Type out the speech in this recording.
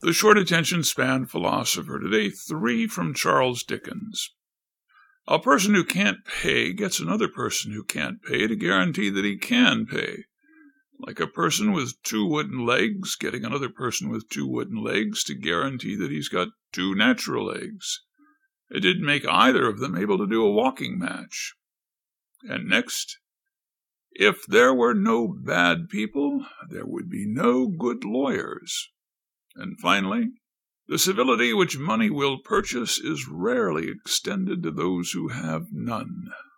The short attention span philosopher today, 3 from Charles Dickens. A person who can't pay gets another person who can't pay to guarantee that he can pay. Like a person with 2 wooden legs getting another person with 2 wooden legs to guarantee that he's got 2 natural legs. It didn't make either of them able to do a walking match. And next, if there were no bad people, there would be no good lawyers. And finally, the civility which money will purchase is rarely extended to those who have none.